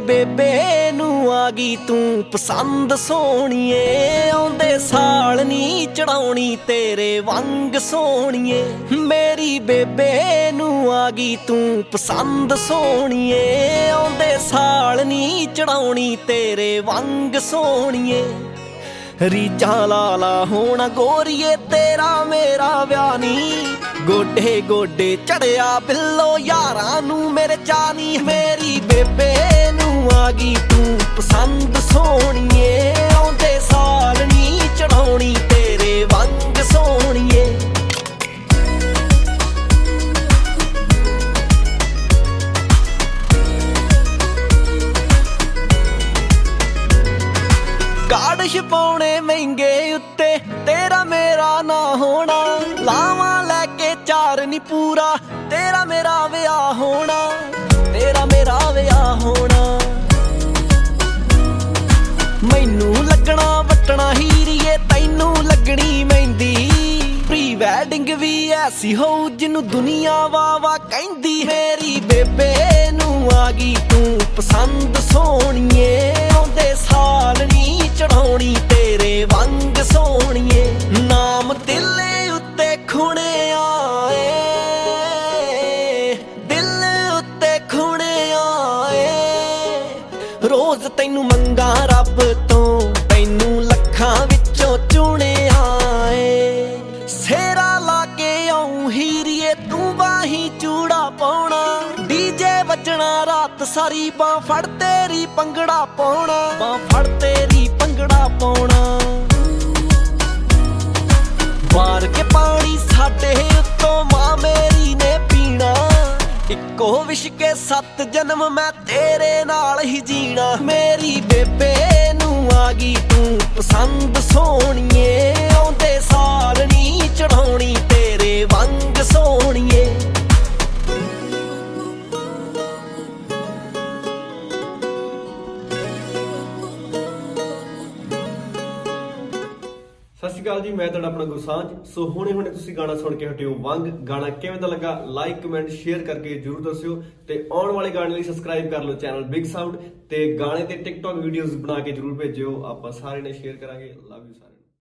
ਬੇਬੇ ਨੂੰ ਆ ਗਈ ਤੂੰ ਪਸੰਦ ਸੋਹਣੀਏ, ਆਉਂਦੇ ਸਾਲ ਨੀ ਚੜਾਉਣੀ ਤੇਰੇ ਵਾਂਗ ਸੋਹਣੀਏ। ਮੇਰੀ ਬੇਬੇ ਨੂੰ ਆ ਗਈ ਤੂੰ ਪਸੰਦ ਸੋਹਣੀਏ, ਆਉਂਦੇ ਸਾਲ ਨੀ ਚੜਾਉਣੀ ਤੇਰੇ ਵਾਂਗ ਸੋਹਣੀਏ। ਰੀਝਾਂ ਲਾਲਾ ਹੋਣਾ ਗੋਰੀਏ ਤੇਰਾ ਮੇਰਾ ਵਿਆਹ ਨੀ, ਗੋਡੇ ਗੋਡੇ ਚੜਿਆ ਬਿੱਲੋ ਯਾਰਾਂ ਨੂੰ ਮੇਰੇ ਚਾਨੀ। ਮੇਰੀ ਬੇਬੇ ਨੂੰ ਆ ਗਈ ਤੂੰ ਪਸੰਦ ਸੋਹਣੀਏ, ਆਉਂਦੇ ਸਾਲ ਨੀ ਚੜਾਉਣੀ ਤੇਰੇ ਵਾਂਗ ਸੋਹਣੀਏ। ਕਾਰਡ ਛਪਾਉਣੇ ਮਹਿੰਗੇ ਉੱਤੇ ਤੇਰਾ ਮੇਰਾ ਨਾ ਹੋਣਾ, ਲਾਵਾਂ ਲੈ ਕੇ ਚਾਰ ਨੀ ਪੂਰਾ ਤੇਰਾ ਮੇਰਾ ਵਿਆਹ ਹੋਣਾ, ਤੇਰਾ ਮੇਰਾ ਵਿਆਹ ਹੋਣਾ। ਮੈਨੂੰ ਲੱਗਣਾ ਵਟਣਾ ਹੀਰੀਏ ਤੈਨੂੰ ਲੱਗਣੀ ਮਹਿੰਦੀ, ਪ੍ਰੀ ਵੈਡਿੰਗ ਵੀ ਐਸੀ ਹੋਊ ਜਿਹਨੂੰ ਦੁਨੀਆ ਵਾਵਾ ਕਹਿੰਦੀ। ਮੇਰੀ ਬੇਬੇ ਨੂੰ ਆ ਗਈ ਤੂੰ ਪਸੰਦ ਸੋਹਣੀਏ, ਆਉਂਦੇ ਸਾਲ ਨੀ ਚੜਾਉਣੀ ਤੇਰੇ ਵਾਂਗ ਸੋਹਣੀਏ। ਨਾਮ ਦਿਲ ਉੱਤੇ ਖੁਣਿਆ ਏ, ਦਿਲ ਉੱਤੇ ਖੁਣਿਆ ਏ, ਰੋਜ਼ ਤੈਨੂੰ ਮੰਗਾ ਰੱਬ ਤੋਂ ਤੈਨੂੰ ਲੱਖਾਂ ਵਿੱਚੋਂ ਚੁਣਿਆ ਏ। ਸੇਰਾ ਲਾ ਕੇ ਆਉਂ ਹੀਰੀਏ ਤੂੰ ਬਾਹੀਂ ਚੂੜਾ ਪਾਉਣਾ, ਡੀਜੇ ਵੱਜਣਾ ਰਾਤ ਸਾਰੀ ਬਾਂਹ ਫੜ ਤੇਰੀ ਭੰਗੜਾ ਪਾਉਣਾ, ਬਾਂਹ ਫੜ ਤੇਰੀ ਭੰਗੜਾ ਪਾਉਣਾ। ਵਾਰ ਕੇ ਪਾਣੀ ਸਾਡੇ ਉੱਤੋਂ ਮਾਂ ਮੇਰੀ ਨੇ ਪੀਣਾ, ਇੱਕੋ ਵਿਸ਼ ਕੇ 7 ਜਨਮ ਮੈਂ ਤੇਰੇ ਨਾਲ ਹੀ ਜੀਣਾ। ਮੇਰੀ ਬੇਬੇ ਨੂੰ ਆ ਗਈ ਤੂੰ ਪਸੰਦ ਸੋਹਣੀਏ, ਆਉਂਦੇ ਸਾਲ ਨੀ ਚੜਾਉਣੀ ਤੇਰੇ ਵਾਂਗ ਸੋਹਣੀਏ। ਸਤਿ ਸ਼੍ਰੀ ਅਕਾਲ ਜੀ, ਮੈਂ ਤੁਹਾਡਾ ਆਪਣਾ ਗੁਰਸਾਂਝ। ਸੋ ਹੁਣੇ ਤੁਸੀਂ ਗਾਣਾ ਸੁਣ ਕੇ ਹਟਿਓ ਵੰਗ। ਗਾਣਾ ਕਿਵੇਂ ਦਾ ਲੱਗਾ ਲਾਈਕ ਕਮੈਂਟ ਸ਼ੇਅਰ ਕਰਕੇ ਜਰੂਰ ਦੱਸਿਓ, ਤੇ ਆਉਣ ਵਾਲੇ ਗਾਣੇ ਲਈ ਸਬਸਕ੍ਰਾਈਬ ਕਰ ਲਓ ਚੈਨਲ ਬਿਗ ਸਾਊਂਡ, ਤੇ ਗਾਣੇ ਤੇ ਟਿਕਟੌਕ ਵੀਡੀਓਜ਼ ਬਣਾ ਕੇ ਜਰੂਰ ਭੇਜਿਓ, ਆਪਾਂ ਸਾਰੇ ਨੇ ਸ਼ੇਅਰ ਕਰਾਂਗੇ। Love you.